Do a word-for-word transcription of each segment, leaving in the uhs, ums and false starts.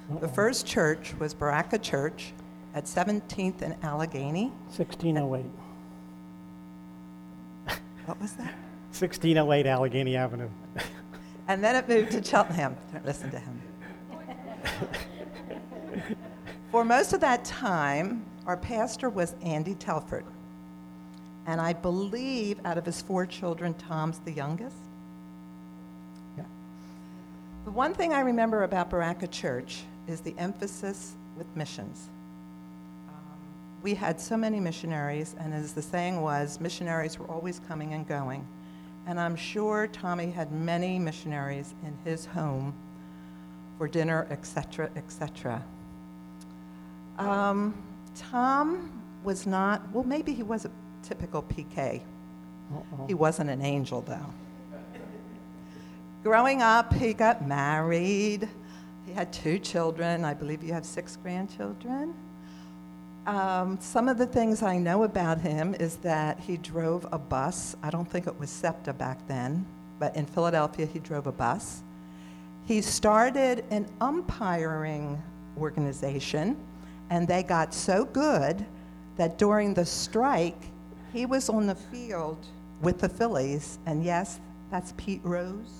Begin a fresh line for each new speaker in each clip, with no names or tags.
Uh-oh.
The first church was Baraka Church at seventeenth and Allegheny.
sixteen oh eight.
What was that?
sixteen oh eight Allegheny Avenue.
And then it moved to Cheltenham. Don't listen to him. For most of that time, our pastor was Andy Telford. And I believe out of his four children, Tom's the youngest. Yeah. The one thing I remember about Baraka Church is the emphasis with missions. Um, we had so many missionaries, and as the saying was, missionaries were always coming and going. And I'm sure Tommy had many missionaries in his home for dinner, et cetera, et cetera. Um, Tom was not, well, maybe he was a typical P K. Uh-oh. He wasn't an angel, though. Growing up, he got married. He had two children. I believe you have six grandchildren. Um, some of the things I know about him is that he drove a bus. I don't think it was SEPTA back then, but in Philadelphia, he drove a bus. He started an umpiring organization, and they got so good that during the strike, he was on the field with the Phillies, and yes, that's Pete Rose.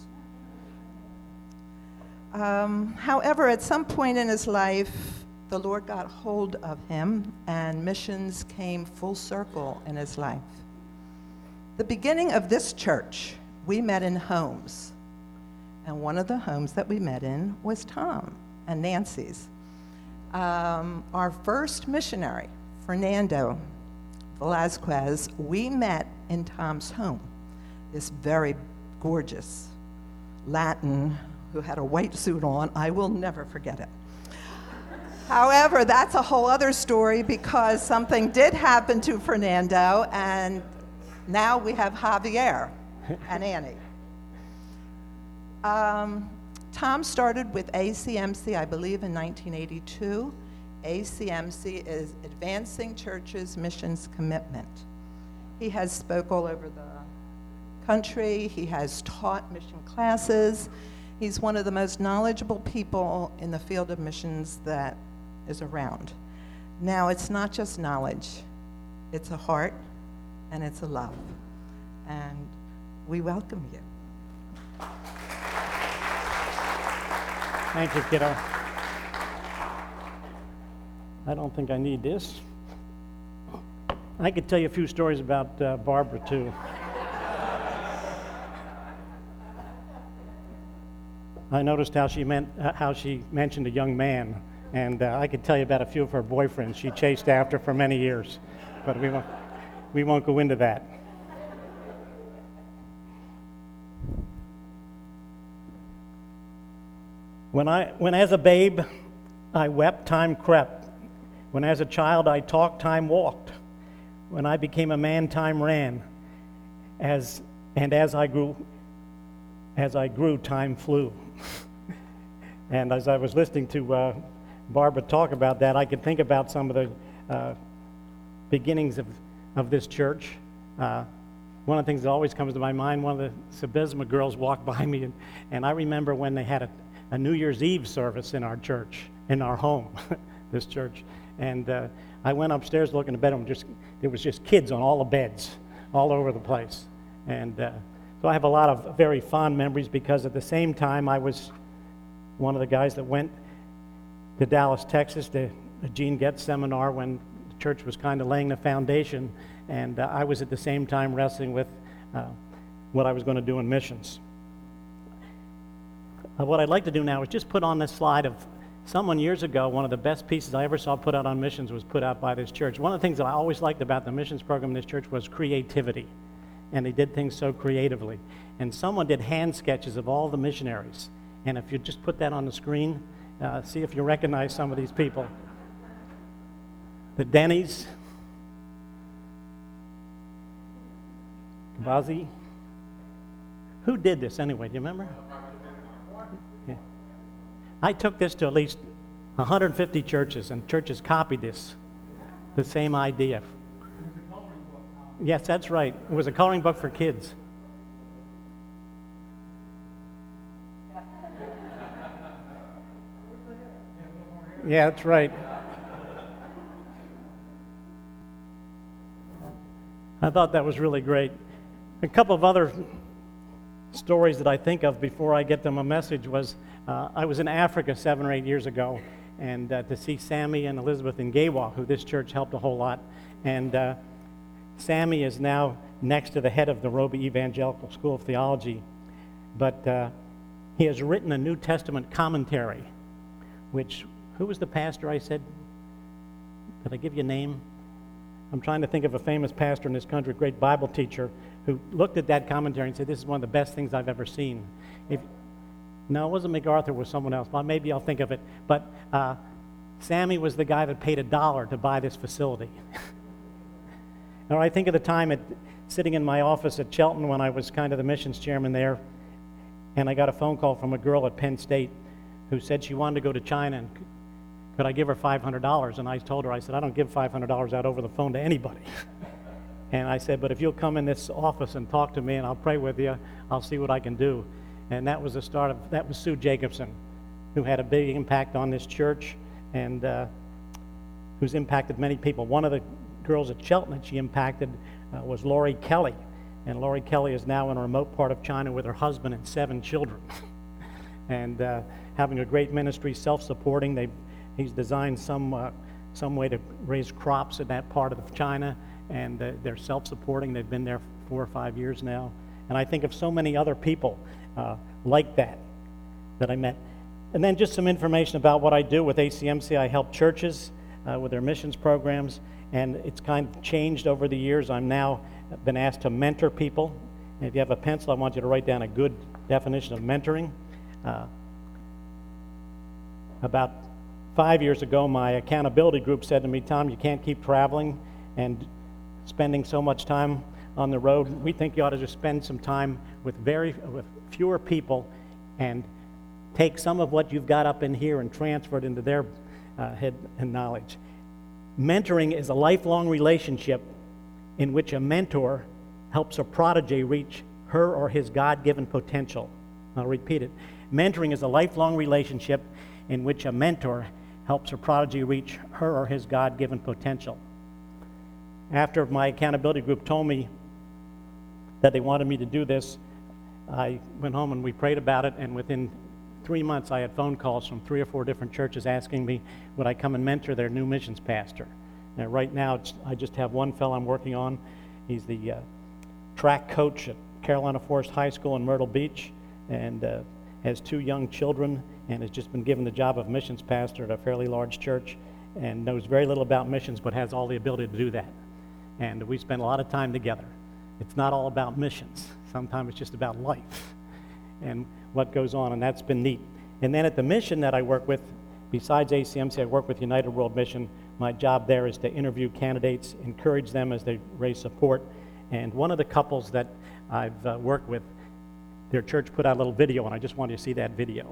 Um, however, at some point in his life, the Lord got hold of him, and missions came full circle in his life. The beginning of this church, we met in homes, and one of the homes that we met in was Tom and Nancy's. Um, our first missionary, Fernando Velazquez, we met in Tom's home. This very gorgeous Latin who had a white suit on. I will never forget it. However, that's a whole other story because something did happen to Fernando, and now we have Javier and Annie. Um, Tom started with A C M C, I believe, in nineteen eighty-two. A C M C is Advancing Churches Missions Commitment. He has spoke all over the country. He has taught mission classes. He's one of the most knowledgeable people in the field of missions that is around. Now, it's not just knowledge. It's a heart, and it's a love. And we welcome you.
Thank you, kiddo. I don't think I need this. I could tell you a few stories about uh, Barbara, too. I noticed how she meant uh, how she mentioned a young man, and uh, I could tell you about a few of her boyfriends she chased after for many years, but we won't, we won't go into that. When I, when as a babe, I wept, time crept. When as a child I talked, time walked. When I became a man, time ran. As and as I grew, as I grew, time flew. And as I was listening to uh, Barbara talk about that, I could think about some of the uh, beginnings of, of this church. Uh, one of the things that always comes to my mind, one of the Sabisma girls walked by me, and, and I remember when they had a, a New Year's Eve service in our church, in our home, this church. And uh, I went upstairs looking at the bedroom. Just there was just kids on all the beds, all over the place. And uh, so I have a lot of very fond memories because at the same time I was one of the guys that went to Dallas, Texas, to the Gene Getz seminar when the church was kind of laying the foundation. And uh, I was at the same time wrestling with uh, what I was going to do in missions. Uh, what I'd like to do now is just put on this slide of someone years ago, one of the best pieces I ever saw put out on missions was put out by this church. One of the things that I always liked about the missions program in this church was creativity. And they did things so creatively. And someone did hand sketches of all the missionaries. And if you just put that on the screen, uh, see if you recognize some of these people. The Denny's, Kabazi. Who did this anyway? Do you remember? Yeah. I took this to at least one hundred fifty churches, and churches copied this, the same idea. Yes, that's right. It was a coloring book for kids. Yeah, that's right. I thought that was really great. A couple of other stories that I think of before I get to my message was uh, I was in Africa seven or eight years ago, and uh, to see Sammy and Elizabeth Ngawa, who this church helped a whole lot. And uh, Sammy is now next to the head of the Roby Evangelical School of Theology, but uh, he has written a New Testament commentary, which, who was the pastor I said? Did I give you a name? I'm trying to think of a famous pastor in this country, a great Bible teacher, who looked at that commentary and said, this is one of the best things I've ever seen. If, no, it wasn't MacArthur, it was someone else. Well, maybe I'll think of it. But uh, Sammy was the guy that paid a dollar to buy this facility. Now, I think of the time at, sitting in my office at Chelton when I was kind of the missions chairman there, and I got a phone call from a girl at Penn State who said she wanted to go to China, and could I give her five hundred dollars? And I told her, I said, I don't give five hundred dollars out over the phone to anybody. And I said, but if you'll come in this office and talk to me and I'll pray with you, I'll see what I can do. And that was the start of, that was Sue Jacobson, who had a big impact on this church and uh, who's impacted many people. One of the girls at Chelton that she impacted uh, was Lori Kelly. And Lori Kelly is now in a remote part of China with her husband and seven children. and uh, having a great ministry, self-supporting. They've He's designed some uh, some way to raise crops in that part of China, and uh, they're self-supporting. They've been there four or five years now. And I think of so many other people uh, like that that I met. And then just some information about what I do with A C M C. I help churches uh, with their missions programs, and it's kind of changed over the years. I'm now been asked to mentor people. And if you have a pencil, I want you to write down a good definition of mentoring. Uh, about Five years ago, my accountability group said to me, Tom, you can't keep traveling and spending so much time on the road. We think you ought to just spend some time with very with fewer people and take some of what you've got up in here and transfer it into their uh, head and knowledge. Mentoring is a lifelong relationship in which a mentor helps a protege reach her or his God-given potential. I'll repeat it. Mentoring is a lifelong relationship in which a mentor helps her prodigy reach her or his God-given potential. After my accountability group told me that they wanted me to do this, I went home and we prayed about it, and within three months I had phone calls from three or four different churches asking me would I come and mentor their new missions pastor. Now, right now, it's, I just have one fellow I'm working on. He's the uh, track coach at Carolina Forest High School in Myrtle Beach, and uh, has two young children, and has just been given the job of missions pastor at a fairly large church, and knows very little about missions, but has all the ability to do that. And we spend a lot of time together. It's not all about missions. Sometimes it's just about life and what goes on, and that's been neat. And then at the mission that I work with, besides A C M C, I work with United World Mission. My job there is to interview candidates, encourage them as they raise support. And one of the couples that I've uh, worked with, their church put out a little video, and I just wanted you to see that video.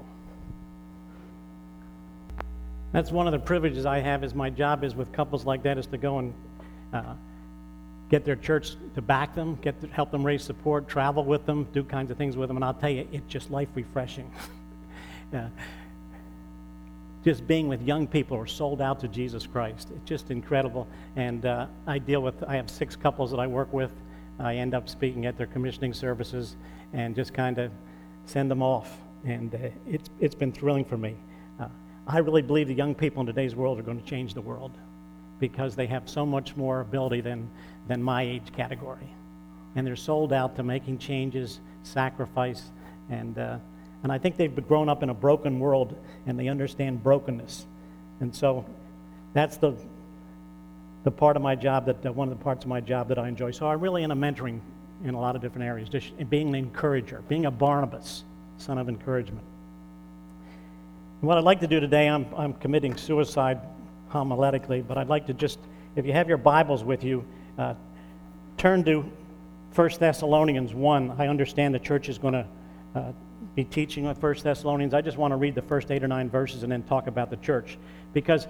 That's one of the privileges I have, is my job is with couples like that, is to go and uh, get their church to back them, get to help them raise support, travel with them, do kinds of things with them, and I'll tell you, it's just life refreshing. uh, just being with young people who are sold out to Jesus Christ, it's just incredible. And uh, I deal with, I have six couples that I work with. I end up speaking at their commissioning services and just kind of send them off, and uh, it's it's been thrilling for me. Uh, I really believe the young people in today's world are going to change the world because they have so much more ability than, than my age category. And they're sold out to making changes, sacrifice, and uh, and I think they've grown up in a broken world, and they understand brokenness. And so that's the the part of my job, that uh, one of the parts of my job that I enjoy. So I'm really into mentoring in a lot of different areas, just being an encourager, being a Barnabas, son of encouragement. And what I'd like to do today, I'm, I'm committing suicide homiletically, but I'd like to just, if you have your Bibles with you, uh, turn to First Thessalonians one. I understand the church is going to uh, be teaching on First Thessalonians. I just want to read the first eight or nine verses and then talk about the church, because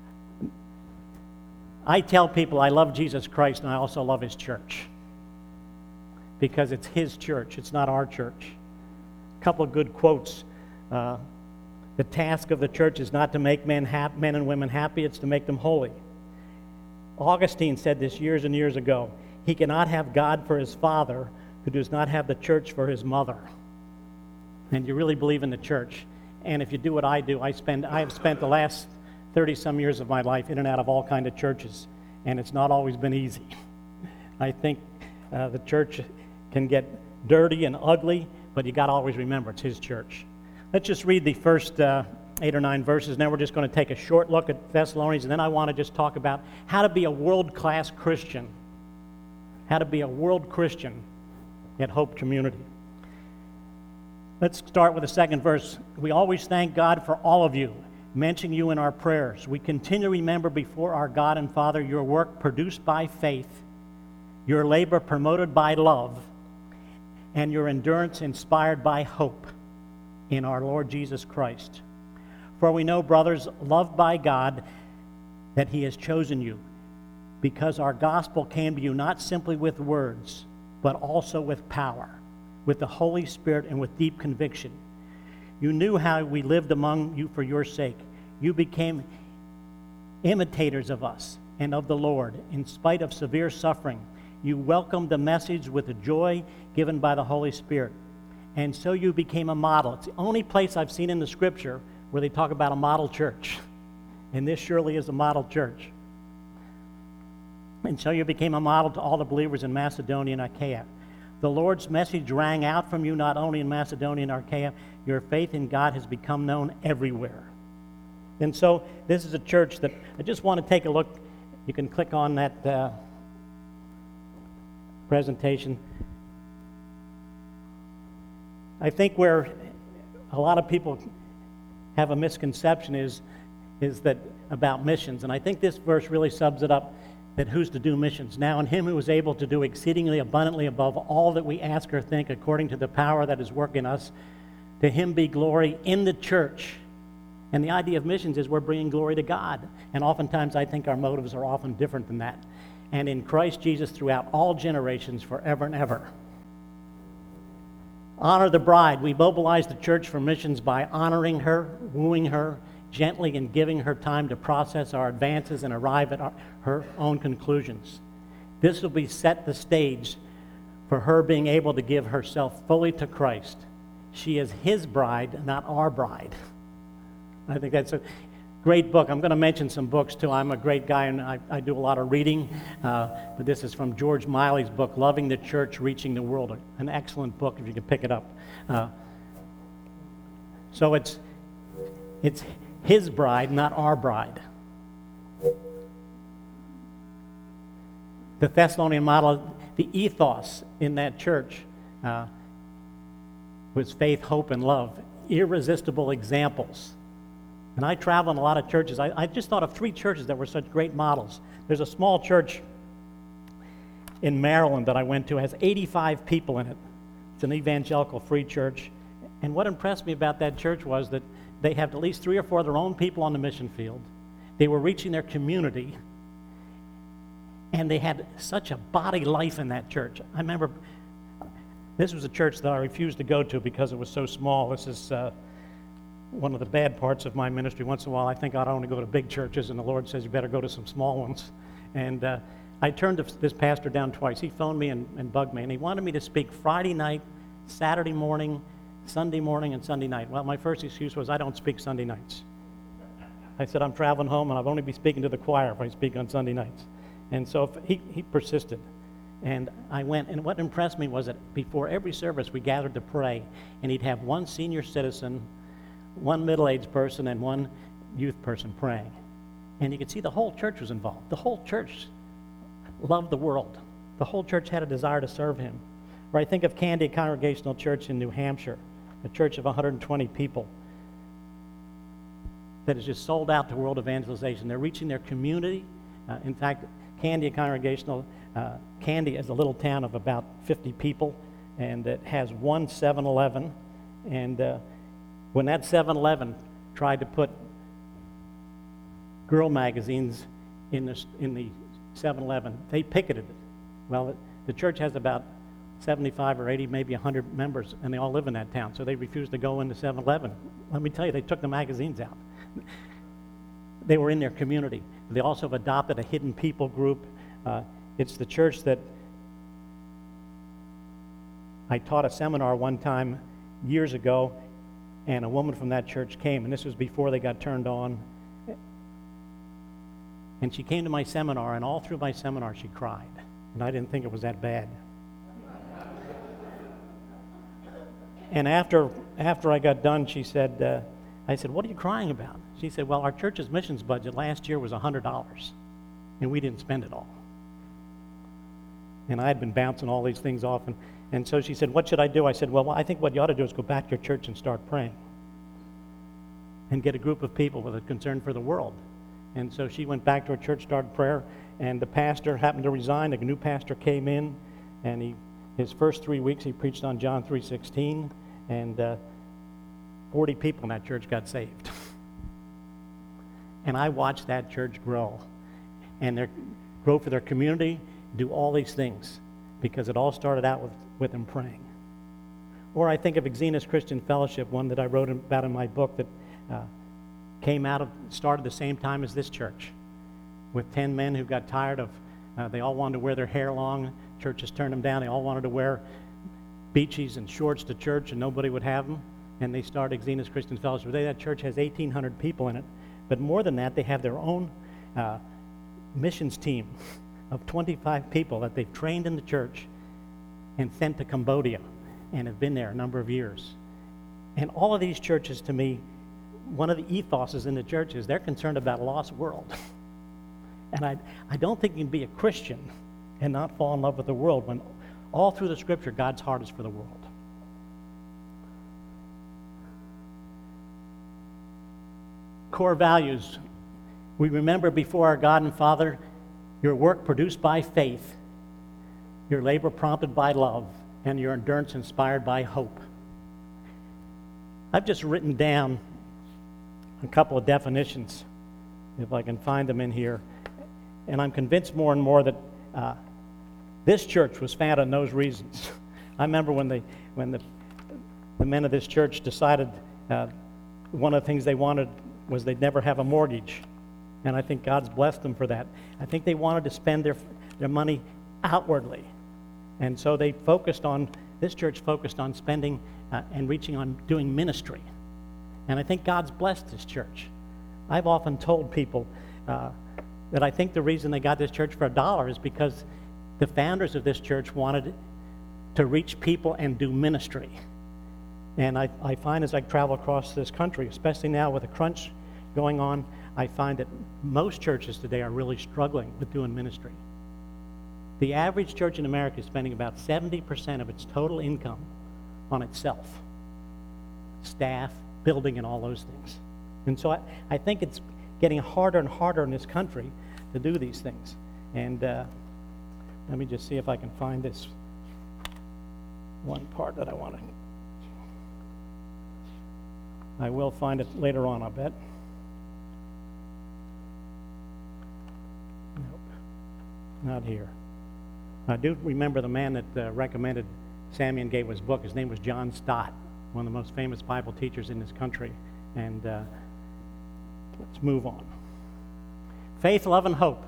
I tell people I love Jesus Christ and I also love his church, because it's his church, it's not our church. A couple of good quotes. Uh, The task of the church is not to make men, hap- men and women happy, it's to make them holy. Augustine said this years and years ago. He cannot have God for his father who does not have the church for his mother. And you really believe in the church. And if you do what I do, I spend I have spent the last thirty-some years of my life in and out of all kinds of churches, and it's not always been easy. I think uh, the church can get dirty and ugly, but you got to always remember it's his church. Let's just read the first uh, eight or nine verses. Now we're just going to take a short look at Thessalonians, and then I want to just talk about how to be a world-class Christian. How to be a world Christian at Hope Community. Let's start with the second verse. We always thank God for all of you, mentioning you in our prayers. We continue to remember before our God and Father your work produced by faith, your labor promoted by love, and your endurance inspired by hope in our Lord Jesus Christ. For we know, brothers, loved by God, that he has chosen you, because our gospel came to you not simply with words, but also with power, with the Holy Spirit and with deep conviction. You knew how we lived among you for your sake. You became imitators of us and of the Lord. In spite of severe suffering, you welcomed the message with the joy given by the Holy Spirit. And so you became a model. It's the only place I've seen in the Scripture where they talk about a model church. And this surely is a model church. And so you became a model to all the believers in Macedonia and Achaia. The Lord's message rang out from you not only in Macedonia and Achaia, your faith in God has become known everywhere. And so this is a church that I just want to take a look. You can click on that uh, presentation. I think where a lot of people have a misconception is, is that about missions. And I think this verse really sums it up. That who's to do missions. Now in him who is able to do exceedingly abundantly above all that we ask or think according to the power that is working us, to him be glory in the church. And the idea of missions is we're bringing glory to God. And oftentimes I think our motives are often different than that. And in Christ Jesus throughout all generations, forever and ever. Honor the bride. We mobilize the church for missions by honoring her, wooing her, gently and giving her time to process our advances and arrive at our, her own conclusions. This will be set the stage for her being able to give herself fully to Christ. She is his bride, not our bride. I think that's a great book. I'm going to mention some books too. I'm a great guy and I, I do a lot of reading, uh, but this is from George Miley's book, Loving the Church, Reaching the World. An excellent book if you can pick it up. Uh, so it's it's his bride, not our bride. The Thessalonian model, the ethos in that church uh, was faith, hope, and love. Irresistible examples. And I travel in a lot of churches. I, I just thought of three churches that were such great models. There's a small church in Maryland that I went to. It has eighty-five people in it. It's an evangelical free church. And what impressed me about that church was that they have at least three or four of their own people on the mission field. They were reaching their community. And they had such a body life in that church. I remember this was a church that I refused to go to because it was so small. This is uh, one of the bad parts of my ministry. Once in a while, I think I don't want to go to big churches, and the Lord says you better go to some small ones. And uh, I turned this pastor down twice. He phoned me and, and bugged me, and he wanted me to speak Friday night, Saturday morning, Sunday morning, and Sunday night. Well, my first excuse was I don't speak Sunday nights. I said I'm traveling home, and I'll only be speaking to the choir if I speak on Sunday nights. And so if he, he persisted. And I went, and what impressed me was that before every service we gathered to pray, and he'd have one senior citizen, one middle-aged person, and one youth person praying. And you could see the whole church was involved. The whole church loved the world. The whole church had a desire to serve him. Or I think of Candy Congregational Church in New Hampshire, a church of one hundred twenty people that is just sold out to world evangelization. They're reaching their community. Uh, in fact, Candy Congregational, uh, Candy is a little town of about fifty people, and it has one seven eleven. And uh, when that seven eleven tried to put girl magazines in the, in the seven eleven, they picketed it. Well, the church has about seventy-five or eighty, maybe one hundred members, and they all live in that town, so they refused to go into seven eleven. Let me tell you, they took the magazines out. They were in their community. They also have adopted a hidden people group. Uh, it's the church that I taught a seminar one time years ago, and a woman from that church came, and this was before they got turned on. And she came to my seminar, and all through my seminar she cried, and I didn't think it was that bad. And after after I got done, she said, uh, I said, "What are you crying about?" She said, "Well, our church's missions budget last year was one hundred dollars, and we didn't spend it all." And I had been bouncing all these things off, and, and so she said, "What should I do?" I said, well, I think what you ought to do is go back to your church and start praying and get a group of people with a concern for the world. And so she went back to her church, started prayer, and the pastor happened to resign. A new pastor came in, and he his first three weeks he preached on John three sixteen, and uh, forty people in that church got saved. And I watched that church grow, and their grow for their community, do all these things, because it all started out with, with them praying. Or I think of Exenos Christian Fellowship, one that I wrote about in my book that uh, came out of, started the same time as this church, with ten men who got tired of, uh, they all wanted to wear their hair long, churches turned them down, they all wanted to wear beachies and shorts to church and nobody would have them, and they started Exenos Christian Fellowship. Today that church has eighteen hundred people in it, but more than that, they have their own uh, missions team of twenty-five people that they've trained in the church and sent to Cambodia and have been there a number of years. And all of these churches, to me, one of the ethoses in the church is they're concerned about a lost world. And I, I don't think you can be a Christian and not fall in love with the world when all through the Scripture, God's heart is for the world. Core values. We remember before our God and Father, your work produced by faith, your labor prompted by love, and your endurance inspired by hope. I've just written down a couple of definitions, if I can find them in here, and I'm convinced more and more that uh, this church was founded on those reasons. I remember when, they, when the, the men of this church decided uh, one of the things they wanted was they'd never have a mortgage. And I think God's blessed them for that. I think they wanted to spend their, their money outwardly. And so they focused on, this church focused on spending uh, and reaching on doing ministry. And I think God's blessed this church. I've often told people uh, that I think the reason they got this church for a dollar is because the founders of this church wanted to reach people and do ministry. And I, I find as I travel across this country, especially now with the crunch going on, I find that most churches today are really struggling with doing ministry. The average church in America is spending about seventy percent of its total income on itself, staff, building, and all those things. And so I, I think it's getting harder and harder in this country to do these things. And uh, let me just see if I can find this one part that I want to. I will find it later on, I bet. Nope, not here. I do remember the man that uh, recommended Sammy Gatewood's book. His name was John Stott, one of the most famous Bible teachers in this country. And uh, let's move on. Faith, love, and hope.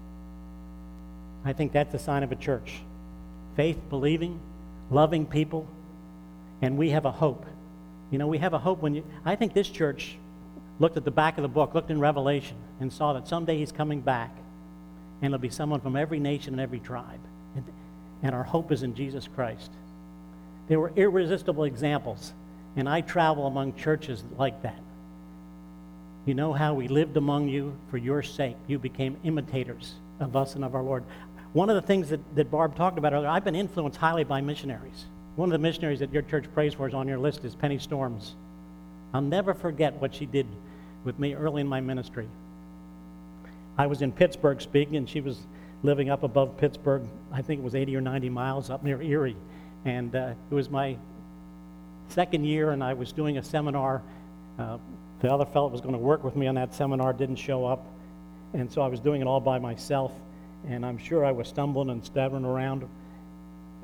I think that's the sign of a church. Faith, believing, loving people, and we have a hope. You know, we have a hope when you, I think this church looked at the back of the book, looked in Revelation, and saw that someday he's coming back, and it'll be someone from every nation and every tribe. And, and our hope is in Jesus Christ. There were irresistible examples, and I travel among churches like that. You know how we lived among you for your sake. You became imitators of us and of our Lord. One of the things that, that Barb talked about earlier, I've been influenced highly by missionaries. One of the missionaries that your church prays for is on your list is Penny Storms. I'll never forget what she did with me early in my ministry. I was in Pittsburgh speaking, and she was living up above Pittsburgh. I think it was eighty or ninety miles up near Erie. And uh, it was my second year, and I was doing a seminar. Uh, the other fellow was going to work with me on that seminar, didn't show up. And so I was doing it all by myself. And I'm sure I was stumbling and stuttering around.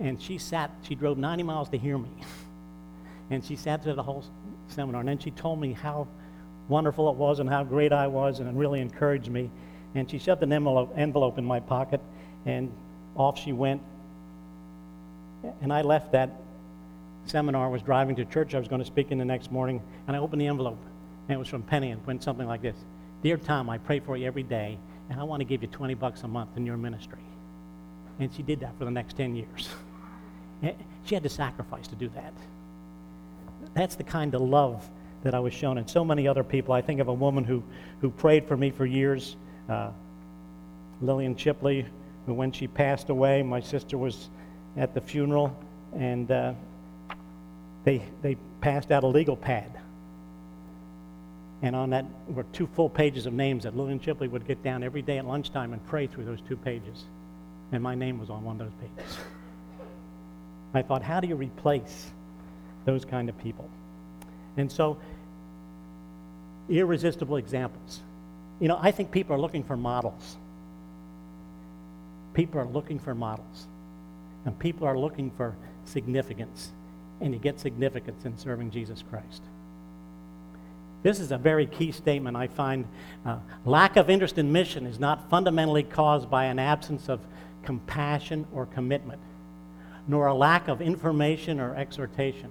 And she sat, she drove ninety miles to hear me. And she sat through the whole seminar. And then she told me how wonderful it was and how great I was, and it really encouraged me. And she shoved an envelope, envelope in my pocket, and off she went. And I left that seminar, was driving to church. I was going to speak in the next morning, and I opened the envelope, and it was from Penny, and went something like this. Dear Tom, I pray for you every day, and I want to give you twenty bucks a month in your ministry. And she did that for the next ten years. She had to sacrifice to do that. That's the kind of love that I was shown. And so many other people. I think of a woman who, who prayed for me for years, uh, Lillian Chipley, who when she passed away, my sister was at the funeral, and uh, they, they passed out a legal pad. And on that were two full pages of names that Lillian Chipley would get down every day at lunchtime and pray through those two pages. And my name was on one of those pages. I thought, how do you replace those kind of people? And so, irresistible examples. You know, I think people are looking for models. People are looking for models. And people are looking for significance. And you get significance in serving Jesus Christ. This is a very key statement, I find. Uh, lack of interest in mission is not fundamentally caused by an absence of compassion or commitment, nor a lack of information or exhortation.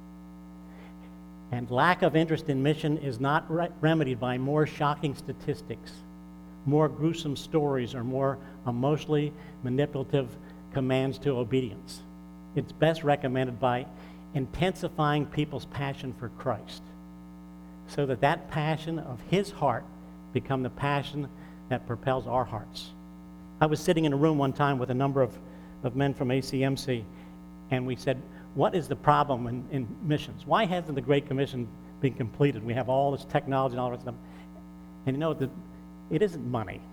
And lack of interest in mission is not re- remedied by more shocking statistics, more gruesome stories, or more emotionally manipulative commands to obedience. It's best recommended by intensifying people's passion for Christ, so that that passion of his heart become the passion that propels our hearts. I was sitting in a room one time with a number of, of men from A C M C, and we said, what is the problem in, in missions? Why hasn't the Great Commission been completed? We have all this technology and all this stuff. And you know, the, it isn't money.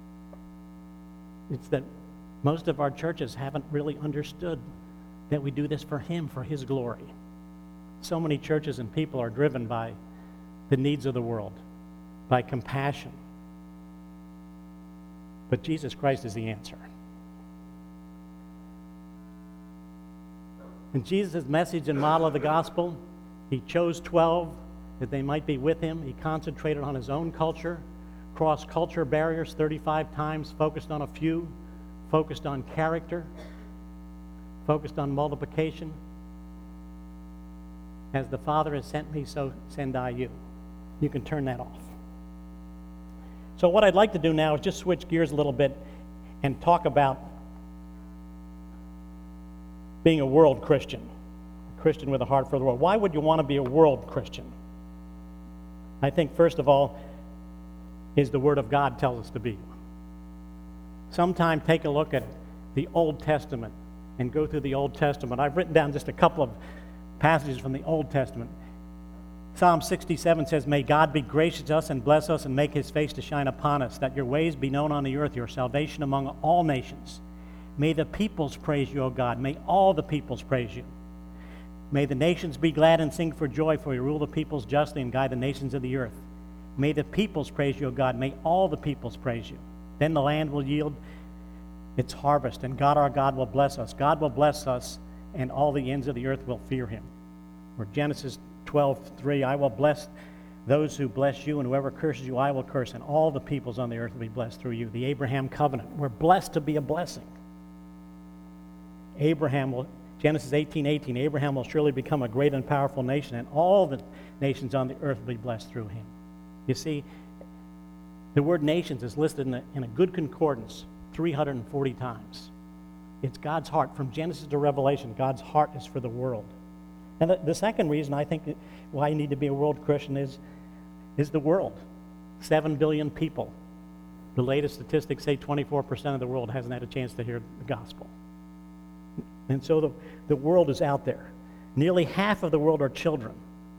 It's that most of our churches haven't really understood that we do this for him, for his glory. So many churches and people are driven by the needs of the world, by compassion. But Jesus Christ is the answer. In Jesus' message and model of the gospel, he chose twelve that they might be with him. He concentrated on his own culture, crossed culture barriers thirty-five times, focused on a few, focused on character, focused on multiplication. As the Father has sent me, so send I you. You can turn that off. So what I'd like to do now is just switch gears a little bit and talk about being a world Christian, a Christian with a heart for the world. Why would you want to be a world Christian? I think, first of all, is the Word of God tells us to be. Sometime take a look at the Old Testament and go through the Old Testament. I've written down just a couple of passages from the Old Testament. Psalm sixty-seven says, may God be gracious to us and bless us and make his face to shine upon us, that your ways be known on the earth, your salvation among all nations. May the peoples praise you, O God. May all the peoples praise you. May the nations be glad and sing for joy, for you rule the peoples justly and guide the nations of the earth. May the peoples praise you, O God. May all the peoples praise you. Then the land will yield its harvest, and God our God will bless us. God will bless us, and all the ends of the earth will fear him. Or Genesis twelve three, I will bless those who bless you, and whoever curses you, I will curse, and all the peoples on the earth will be blessed through you. The Abraham covenant. We're blessed to be a blessing. Abraham will, Genesis eighteen eighteen, Abraham will surely become a great and powerful nation, and all the nations on the earth will be blessed through him. You see, the word nations is listed in a, in a good concordance three hundred forty times. It's God's heart. From Genesis to Revelation, God's heart is for the world. And the, the second reason I think why you need to be a world Christian is, is the world. Seven billion people. The latest statistics say twenty-four percent of the world hasn't had a chance to hear the gospel. And so the, the world is out there. Nearly half of the world are children.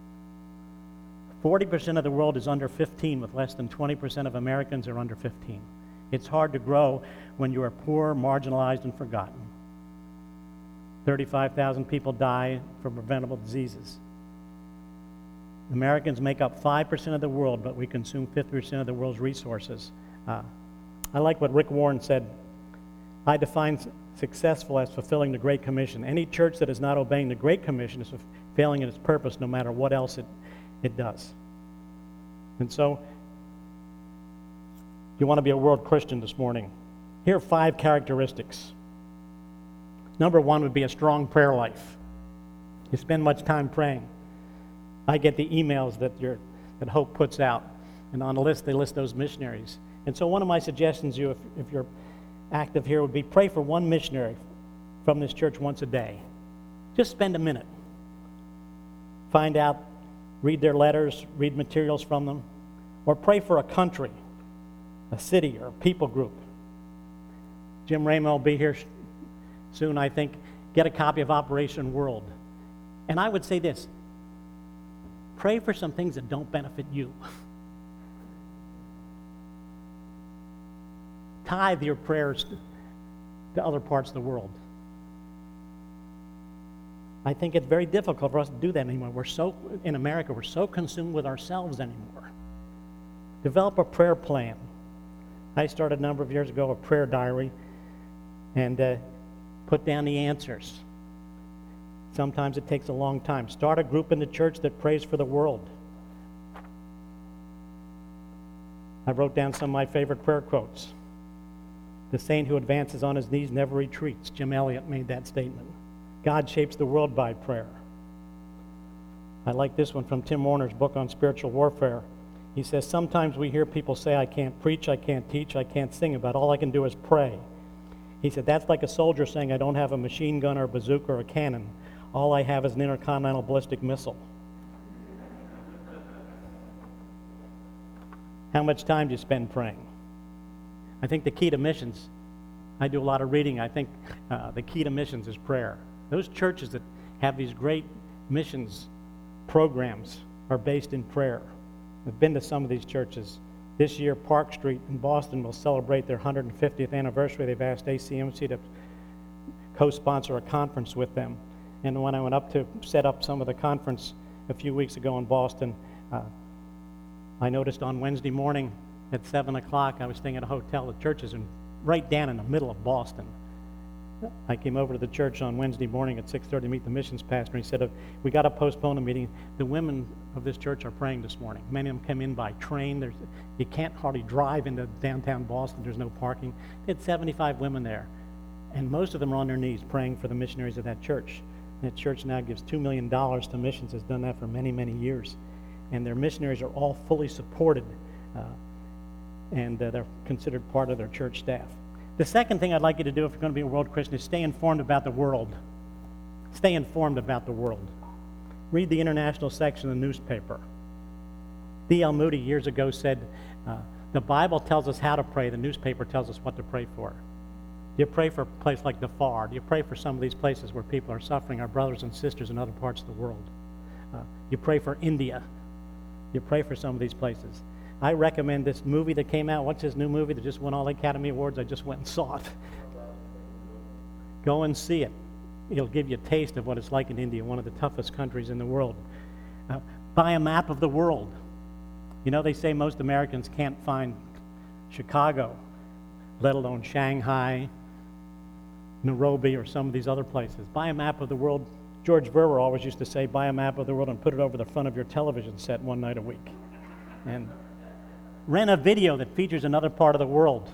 forty percent of the world is under fifteen, with less than twenty percent of Americans are under fifteen. It's hard to grow when you are poor, marginalized, and forgotten. thirty-five thousand people die from preventable diseases. Americans make up five percent of the world, but we consume fifty percent of the world's resources. Uh, I like what Rick Warren said. I define successful as fulfilling the Great Commission. Any church that is not obeying the Great Commission is failing in its purpose, no matter what else it, it does. And so, you want to be a world Christian this morning. Here are five characteristics. Number one would be a strong prayer life. You spend much time praying. I get the emails that your that Hope puts out, and on the list they list those missionaries. And so one of my suggestions to you, if, if you're active here, would be pray for one missionary from this church once a day. Just spend a minute. Find out, read their letters, read materials from them, or pray for a country, a city, or a people group. Jim Raymond will be here soon, I think. Get a copy of Operation World. And I would say this, pray for some things that don't benefit you. Tithe your prayers to other parts of the world. I think it's very difficult for us to do that anymore. We're so, in America, we're so consumed with ourselves anymore. Develop a prayer plan. I started a number of years ago a prayer diary and uh, put down the answers. Sometimes it takes a long time. Start a group in the church that prays for the world. I wrote down some of my favorite prayer quotes. The saint who advances on his knees never retreats. Jim Elliot made that statement. God shapes the world by prayer. I like this one from Tim Warner's book on spiritual warfare. He says, sometimes we hear people say, I can't preach, I can't teach, I can't sing, but all I can do is pray. He said, that's like a soldier saying, I don't have a machine gun or a bazooka or a cannon. All I have is an intercontinental ballistic missile. How much time do you spend praying? I think the key to missions, I do a lot of reading, I think uh, the key to missions is prayer. Those churches that have these great missions programs are based in prayer. I've been to some of these churches. This year, Park Street in Boston will celebrate their one hundred fiftieth anniversary. They've asked A C M C to co-sponsor a conference with them. And when I went up to set up some of the conference a few weeks ago in Boston, uh, I noticed on Wednesday morning at seven o'clock, I was staying at a hotel. The church is in, right down in the middle of Boston. I came over to the church on Wednesday morning at six thirty to meet the missions pastor. He said, we got to postpone the meeting. The women of this church are praying this morning. Many of them come in by train. There's, you can't hardly drive into downtown Boston. There's no parking. They had seventy-five women there, and most of them are on their knees praying for the missionaries of that church. That church now gives two million dollars to missions, has done that for many, many years. And their missionaries are all fully supported, uh, and uh, they're considered part of their church staff. The second thing I'd like you to do if you're going to be a world Christian is stay informed about the world. Stay informed about the world. Read the international section of the newspaper. D L Moody years ago said, uh, the Bible tells us how to pray, the newspaper tells us what to pray for. Do you pray for a place like Darfur? Do you pray for some of these places where people are suffering, our brothers and sisters in other parts of the world? Uh, you pray for India. You pray for some of these places. I recommend this movie that came out. What's his new movie that just won all the Academy Awards? I just went and saw it. Go and see it. It'll give you a taste of what it's like in India, one of the toughest countries in the world. Uh, buy a map of the world. You know, they say most Americans can't find Chicago, let alone Shanghai, Nairobi, or some of these other places. Buy a map of the world. George Verwer always used to say, buy a map of the world and put it over the front of your television set one night a week. And rent a video that features another part of the world.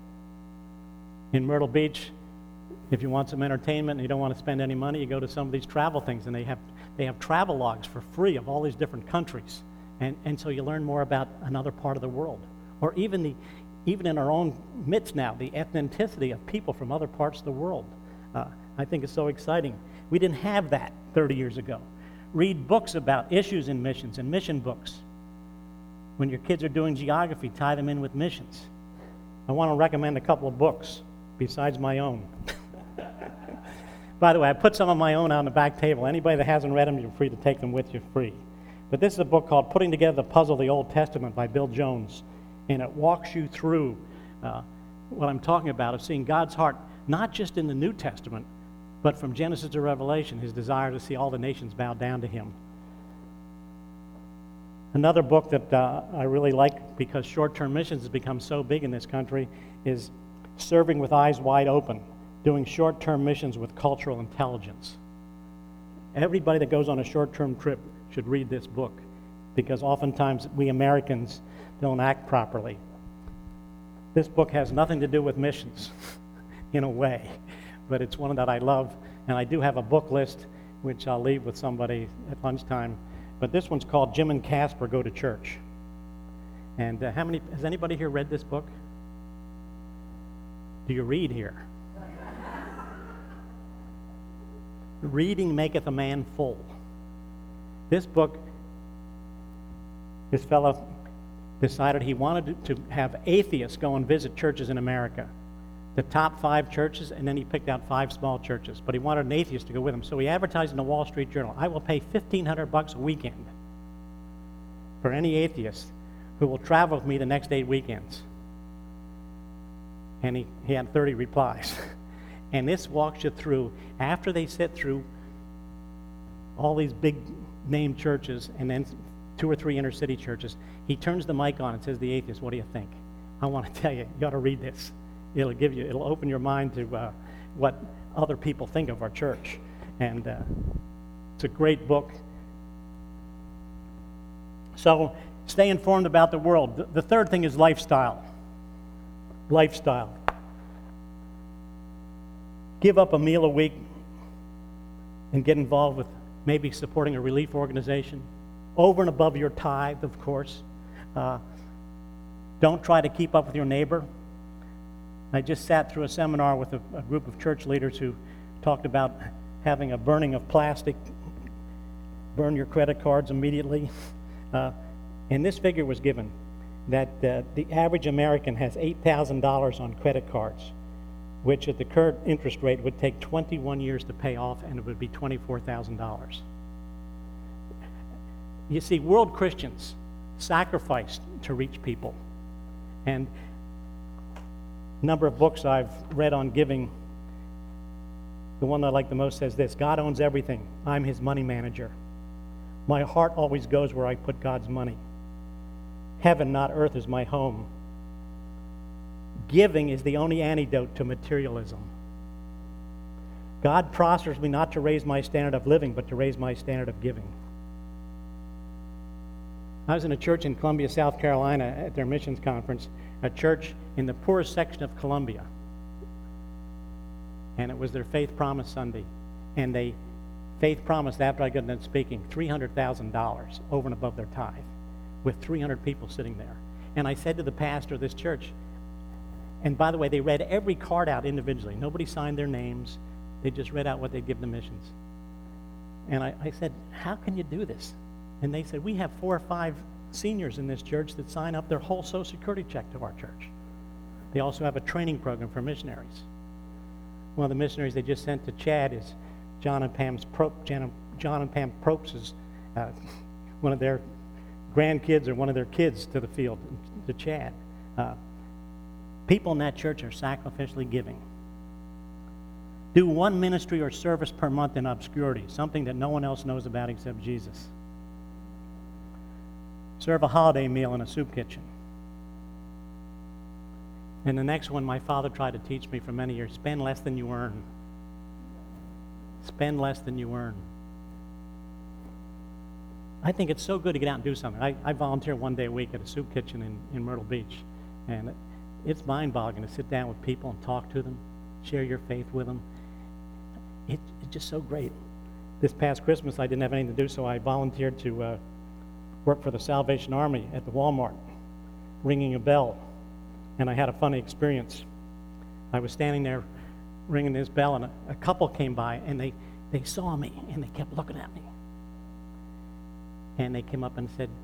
In Myrtle Beach, if you want some entertainment and you don't want to spend any money, you go to some of these travel things, and they have they have travel logs for free of all these different countries. And, and so you learn more about another part of the world. Or even the even in our own midst now, the ethnicity of people from other parts of the world. Uh, I think is so exciting. We didn't have that thirty years ago. Read books about issues in missions and mission books. When your kids are doing geography, tie them in with missions. I want to recommend a couple of books besides my own. By the way, I put some of my own out on the back table. Anybody that hasn't read them, you're free to take them with you free. But this is a book called Putting Together the Puzzle of the Old Testament by Bill Jones. And it walks you through uh, what I'm talking about, of seeing God's heart, not just in the New Testament, but from Genesis to Revelation, his desire to see all the nations bow down to him. Another book that uh, I really like, because short-term missions has become so big in this country, is Serving with Eyes Wide Open. doing short-term missions with cultural intelligence. Everybody that goes on a short-term trip should read this book, because oftentimes we Americans don't act properly. This book has nothing to do with missions in a way, but it's one that I love, and I do have a book list which I'll leave with somebody at lunchtime, but this one's called Jim and Casper Go to Church. And uh, how many, has anybody here read this book? Do you read here? Reading maketh a man full. This book, this fellow decided he wanted to have atheists go and visit churches in America, the top five churches, and then he picked out five small churches. But he wanted an atheist to go with him, so he advertised in the Wall Street Journal, "I will pay fifteen hundred bucks a weekend for any atheist who will travel with me the next eight weekends." And he, he had thirty replies. And this walks you through, after they sit through all these big name churches and then two or three inner city churches, he turns the mic on and says to the atheist, "What do you think? I want to tell you, you ought to read this. It'll give you, it'll open your mind to uh, what other people think of our church." And uh, it's a great book. So stay informed about the world. The, the third thing is lifestyle. Lifestyle. Give up a meal a week and get involved with maybe supporting a relief organization, over and above your tithe, of course. Uh, don't try to keep up with your neighbor. I just sat through a seminar with a, a group of church leaders who talked about having a burning of plastic, burn your credit cards immediately. Uh, and this figure was given, that uh, the average American has eight thousand dollars on credit cards, which at the current interest rate would take twenty-one years to pay off, and it would be twenty-four thousand dollars. You see, world Christians sacrificed to reach people. And a number of books I've read on giving, the one I like the most says this: "God owns everything. I'm his money manager. My heart always goes where I put God's money. Heaven, not earth, is my home. Giving is the only antidote to materialism. God prospers me not to raise my standard of living, but to raise my standard of giving." I was in a church in Columbia, South Carolina at their missions conference, a church in the poorest section of Columbia. And it was their Faith Promise Sunday. And they faith promised, after I got done speaking, three hundred thousand dollars over and above their tithe, with three hundred people sitting there. And I said to the pastor of this church, and by the way, they read every card out individually. Nobody signed their names. They just read out what they'd give the missions. And I, I said, "How can you do this?" And they said, "We have four or five seniors in this church that sign up their whole Social Security check to our church. They also have a training program for missionaries." One of the missionaries they just sent to Chad is John and Pam's Pro, John, John and Pam Propes' uh, one of their grandkids or one of their kids to the field, to Chad. Uh, people in that church are sacrificially giving. Do one ministry or service per month in obscurity, something that no one else knows about except Jesus. Serve a holiday meal in a soup kitchen. And the next one my father tried to teach me for many years: spend less than you earn. Spend less than you earn. I think it's so good to get out and do something. I, I volunteer one day a week at a soup kitchen in, in Myrtle Beach. And it, it's mind-boggling to sit down with people and talk to them, share your faith with them. It, it's just so great. This past Christmas, I didn't have anything to do, so I volunteered to uh, work for the Salvation Army at the Walmart, ringing a bell. And I had a funny experience. I was standing there ringing this bell, and a, a couple came by, and they, they saw me, and they kept looking at me. And they came up and said,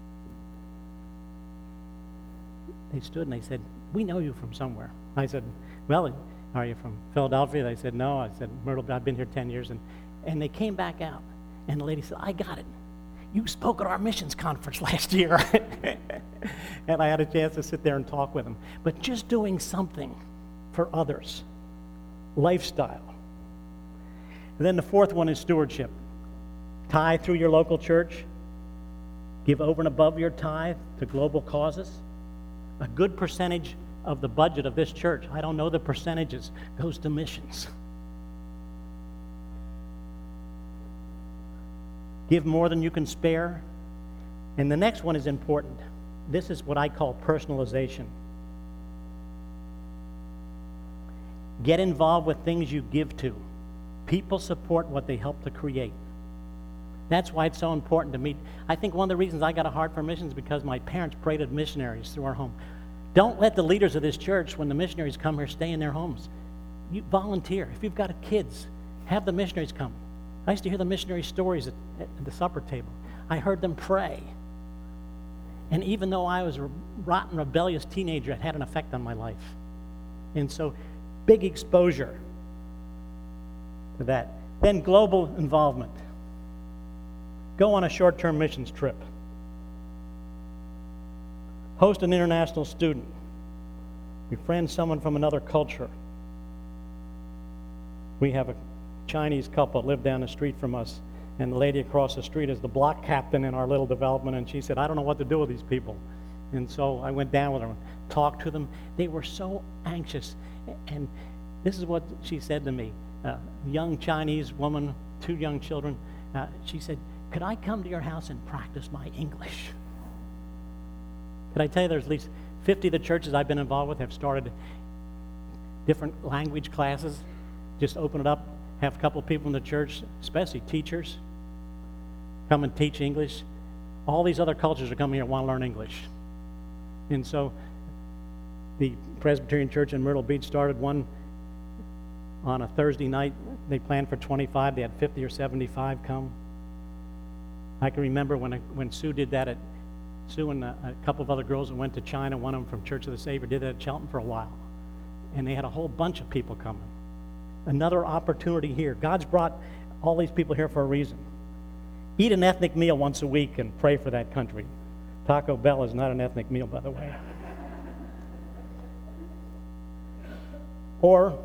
they stood and they said, "We know you from somewhere." I said, "Well, are you from Philadelphia?" They said, "No." I said, "Myrtle, I've been here ten years. And, and they came back out, and the lady said, "I got it. You spoke at our missions conference last year." And I had a chance to sit there and talk with them. But just doing something for others. Lifestyle. And then the fourth one is stewardship. Tithe through your local church. Give over and above your tithe to global causes. A good percentage of the budget of this church, I don't know the percentages, goes to missions. Give more than you can spare. And the next one is important. This is what I call personalization. Get involved with things you give to. People support what they help to create. That's why it's so important to meet. I think one of the reasons I got a heart for missions is because my parents prayed with missionaries through our home. Don't let the leaders of this church, when the missionaries come here, stay in their homes. You volunteer. If you've got kids, have the missionaries come. I used to hear the missionary stories at, at the supper table. I heard them pray. And even though I was a rotten, rebellious teenager, it had an effect on my life. And so, big exposure to that. Then global involvement. Go on a short-term missions trip. Host an international student. Befriend someone from another culture. We have a Chinese couple that live down the street from us, and the lady across the street is the block captain in our little development, and she said, I don't know what to do with these people. And so I went down with her and talked to them. They were so anxious. And this is what she said to me. A young Chinese woman, two young children. Uh, she said, could I come to your house and practice my English? Could I tell you there's at least fifty of the churches I've been involved with have started different language classes. Just open it up, have a couple of people in the church, especially teachers, come and teach English. All these other cultures are coming here and want to learn English. And so the Presbyterian Church in Myrtle Beach started one on a Thursday night. They planned for twenty-five. They had fifty or seventy-five come. I can remember when I, when Sue did that at Sue and a, a couple of other girls that went to China, one of them from Church of the Savior, did that at Cheltenham for a while. And they had a whole bunch of people coming. Another opportunity here. God's brought all these people here for a reason. Eat an ethnic meal once a week and pray for that country. Taco Bell is not an ethnic meal, by the way. Or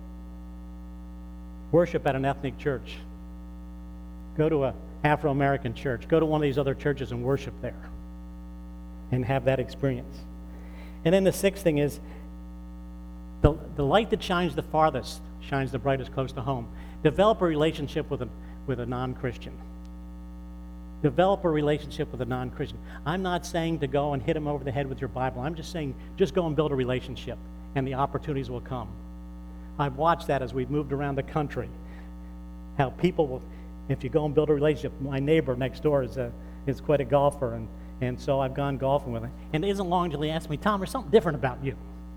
worship at an ethnic church. Go to an Afro-American church. Go to one of these other churches and worship there and have that experience. And then the sixth thing is the, the light that shines the farthest shines the brightest close to home. Develop a relationship with a, with a non-Christian. Develop a relationship with a non-Christian. I'm not saying to go and hit them over the head with your Bible. I'm just saying just go and build a relationship, and the opportunities will come. I've watched that as we've moved around the country, how people will, if you go and build a relationship. My neighbor next door is a, is quite a golfer, and, and so I've gone golfing with him. And it isn't long till he asks me, Tom, there's something different about you.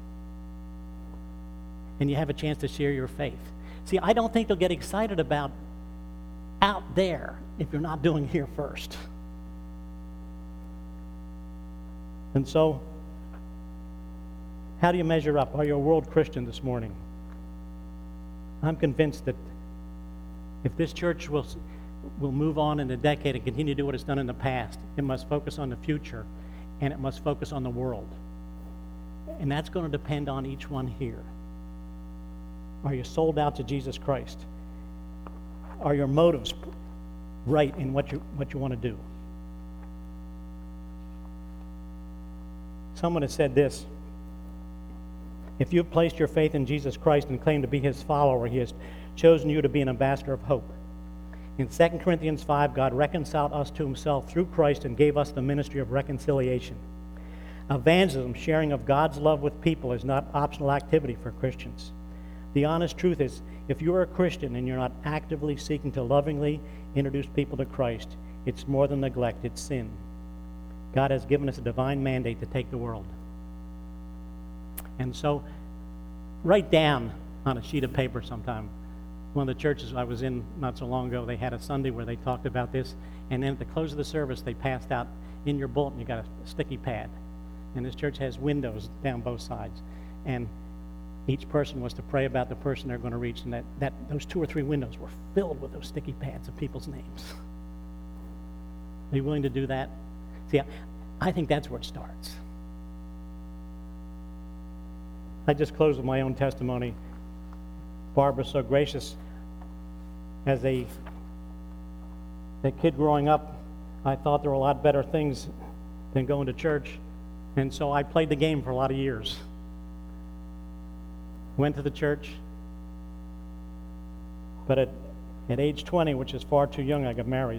And you have a chance to share your faith. See, I don't think they'll get excited about out there if you're not doing here first. And so, how do you measure up? Are you a world Christian this morning? I'm convinced that if this church will, will move on in a decade and continue to do what it's done in the past, it must focus on the future, and it must focus on the world. And that's going to depend on each one here. Are you sold out to Jesus Christ? Are your motives right in what you what you want to do? Someone has said this: if you have placed your faith in Jesus Christ and claim to be his follower, he has chosen you to be an ambassador of hope. In Second Corinthians five, God reconciled us to himself through Christ and gave us the ministry of reconciliation. Evangelism, sharing of God's love with people, is not optional activity for Christians. The honest truth is, if you're a Christian and you're not actively seeking to lovingly introduce people to Christ, it's more than neglect, it's sin. God has given us a divine mandate to take the world. And so, write down on a sheet of paper sometime. One of the churches I was in not so long ago, they had a Sunday where they talked about this, and then at the close of the service, they passed out, in your bulletin, you got a sticky pad. And this church has windows down both sides. And each person was to pray about the person they're going to reach, and that, that those two or three windows were filled with those sticky pads of people's names. Are you willing to do that? See, I, I think that's where it starts. I just close with my own testimony. Barbara's so gracious. As a, a kid growing up, I thought there were a lot better things than going to church, and so I played the game for a lot of years. went to the church. But at, at age twenty, which is far too young, I got married.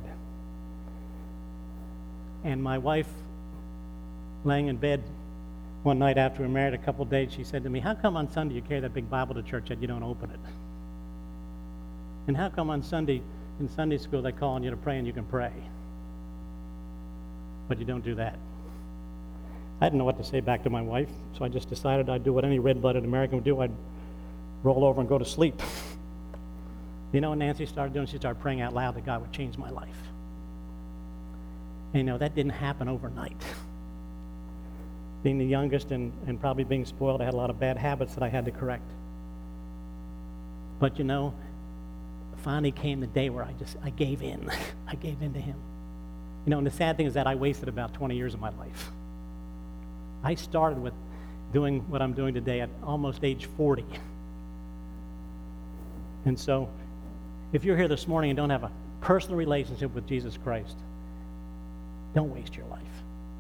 And my wife, laying in bed one night after we were married a couple of days, she said to me, how come on Sunday you carry that big Bible to church and you don't open it? And how come on Sunday, in Sunday school, they call on you to pray and you can pray, but you don't do that? I didn't know what to say back to my wife, so I just decided I'd do what any red-blooded American would do. I'd roll over and go to sleep. You know what Nancy started doing? She started praying out loud that God would change my life. And you know, that didn't happen overnight. Being the youngest and, and probably being spoiled, I had a lot of bad habits that I had to correct. But you know, finally came the day where I just, I gave in. I gave in to him. You know, and the sad thing is that I wasted about twenty years of my life. I started with doing what I'm doing today at almost age forty. And so, if you're here this morning and don't have a personal relationship with Jesus Christ, don't waste your life.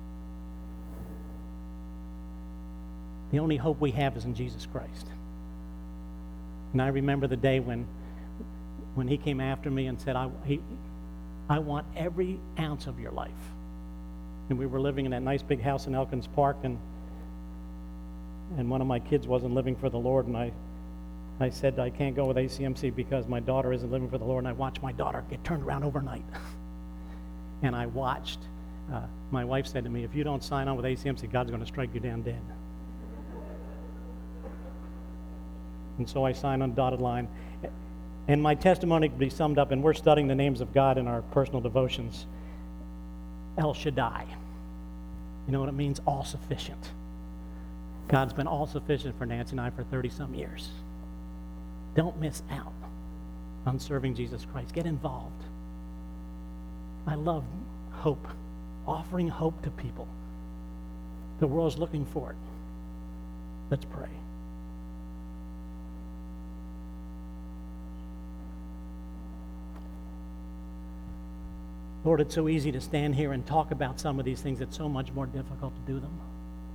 The only hope we have is in Jesus Christ. And I remember the day when when he came after me and said, I, he, I want every ounce of your life. And we were living in that nice big house in Elkins Park, and and one of my kids wasn't living for the Lord, and I, I said, I can't go with A C M C because my daughter isn't living for the Lord, and I watched my daughter get turned around overnight. And I watched, uh, my wife said to me, if you don't sign on with A C M C, God's going to strike you down dead. And so I signed on the dotted line. And my testimony can be summed up, and we're studying the names of God in our personal devotions. El Shaddai. You know what it means? All sufficient. God's been all sufficient for Nancy and I for thirty-some years. Don't miss out on serving Jesus Christ. Get involved. I love hope, offering hope to people. The world's looking for it. Let's pray. Lord, it's so easy to stand here and talk about some of these things. It's so much more difficult to do them.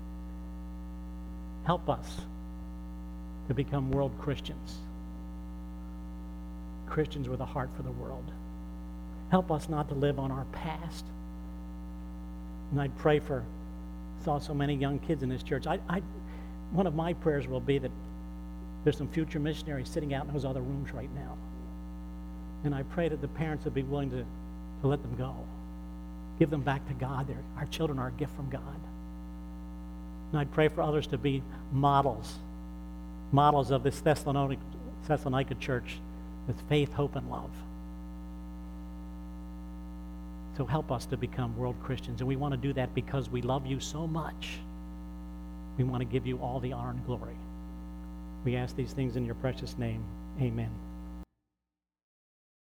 Help us to become world Christians. Christians with a heart for the world. Help us not to live on our past. And I pray for, saw so many young kids in this church. I, I, one of my prayers will be that there's some future missionaries sitting out in those other rooms right now. And I pray that the parents would be willing to to let them go. Give them back to God. They're, our children are a gift from God. And I pray for others to be models, models of this Thessalonica, Thessalonica church with faith, hope, and love. So help us to become world Christians. And we want to do that because we love you so much. We want to give you all the honor and glory. We ask these things in your precious name. Amen.